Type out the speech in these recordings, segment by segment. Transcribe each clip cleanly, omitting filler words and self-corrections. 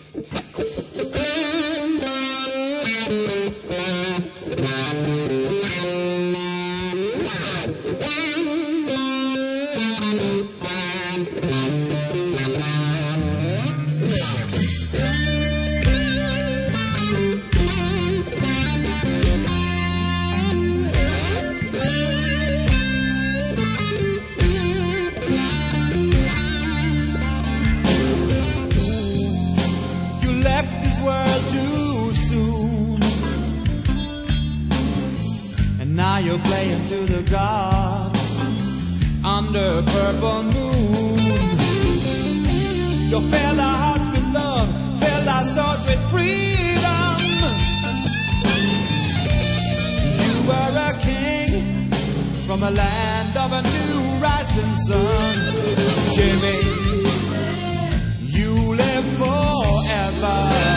You're playing to the gods under a purple moon. You fill our hearts with love, fill our souls with freedom. You were a king from a land of a new rising sun. Jimmy, you live forever.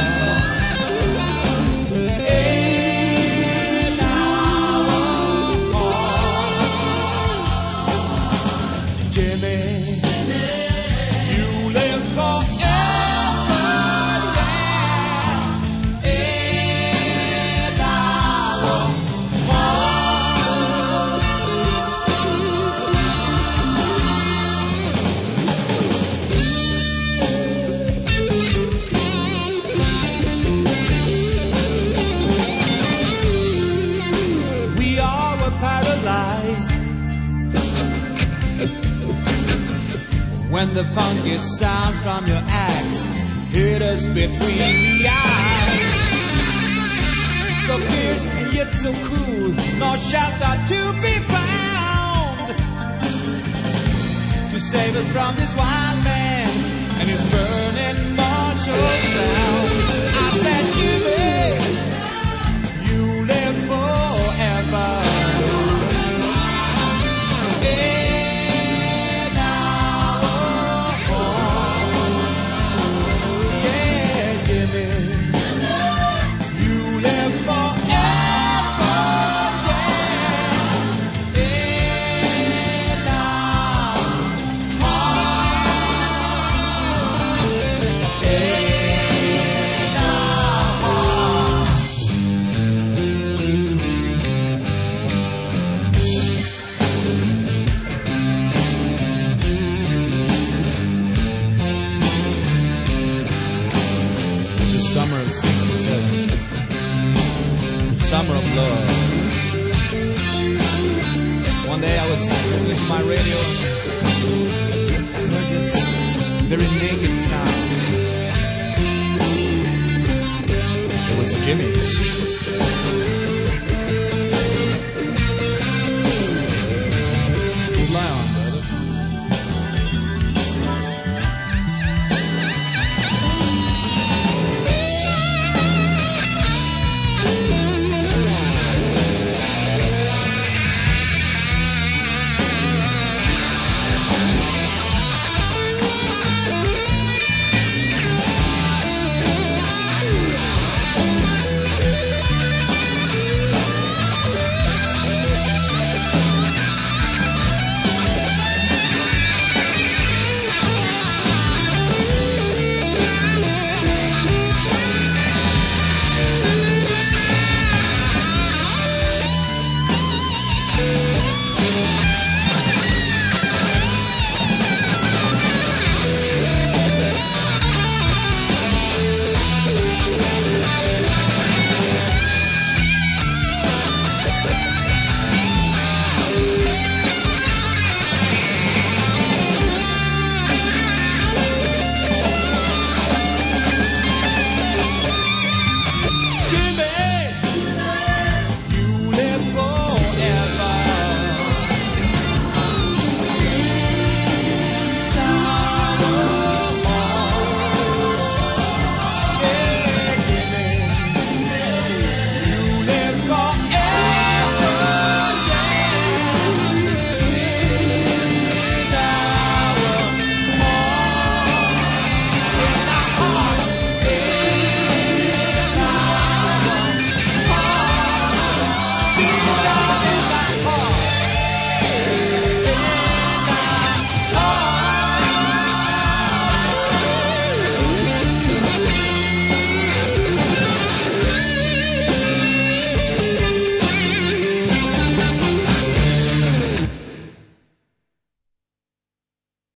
When the funky sounds from your axe hit us between the eyes, so fierce and yet so cool, no shelter to be found to save us from this wild man and his burning martial sound. I said, Jimmy, you live forever. Summer of '67, the summer of love. One day I was listening to my radio.